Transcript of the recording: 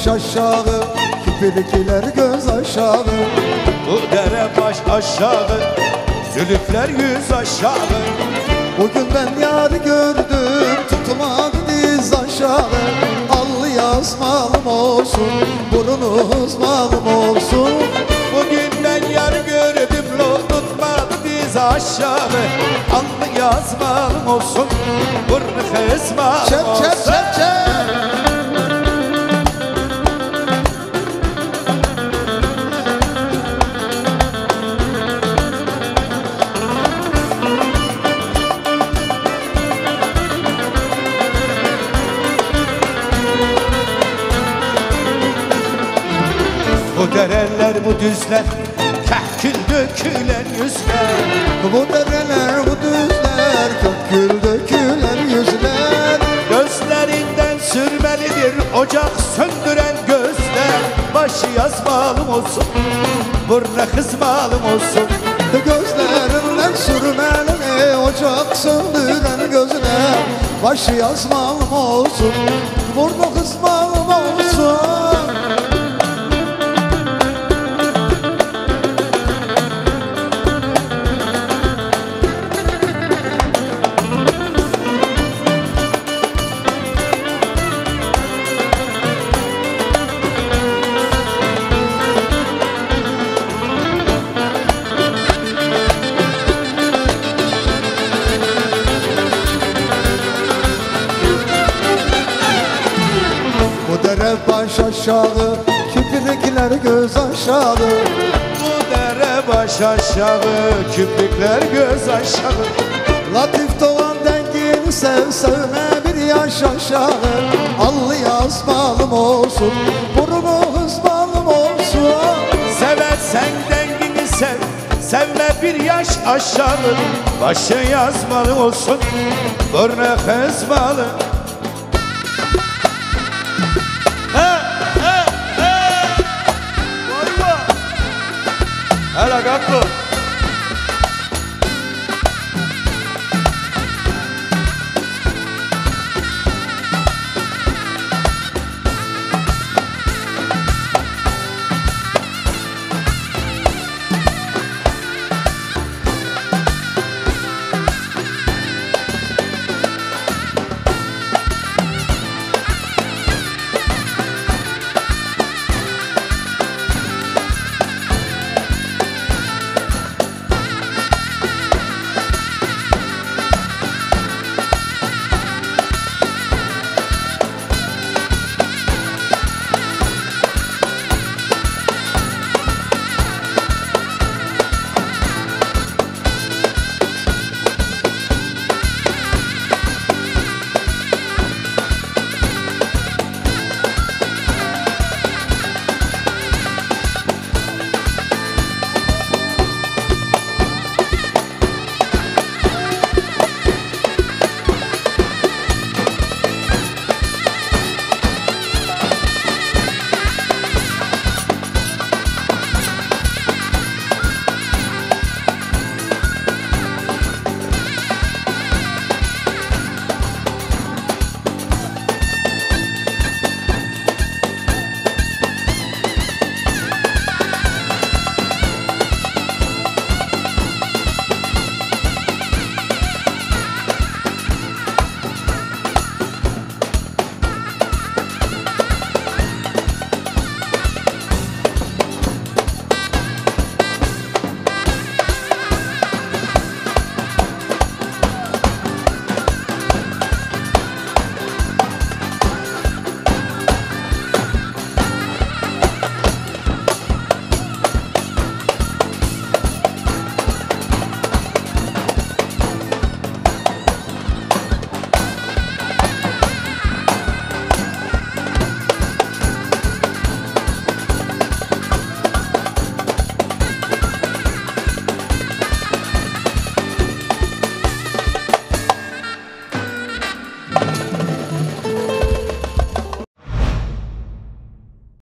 baş aşağı, kirpikler göz aşağı. Bu dere baş aşağı, zülüfler yüz aşağı. Bugün ben yar gördüm, tutmadı diz aşağı. Allı yazmalım olsun, burnu hızmalım olsun. Bugün ben yar gördüm, tutmadı diz aşağı. Allı yazmalım olsun, burnu kızmalım olsun. Çep çep çep çep. Bu dereler, bu düzler, kahkül dökülen yüzler. Bu dereler, bu düzler, kökül dökülen yüzler. Gözlerinden sürmelidir ocak söndüren gözler. Başı yazmalım olsun, burnu kızmalım olsun. Gözlerinden sürmeli ocak söndüren gözler. Başı yazmalım olsun, burnu kızmalım olsun. Bu dere baş aşağı, kirpikler göz aşağı. Bu dere baş aşağı, küplükler göz aşağı. Latif doğan dengini sev, sevme bir yaş aşağı. Allı yazmalım olsun, burnu hızmalım olsun. Seversen dengini sev, sevme bir yaş aşağı. Başı yazmalı olsun, burnu kızmalı. Hele kalk.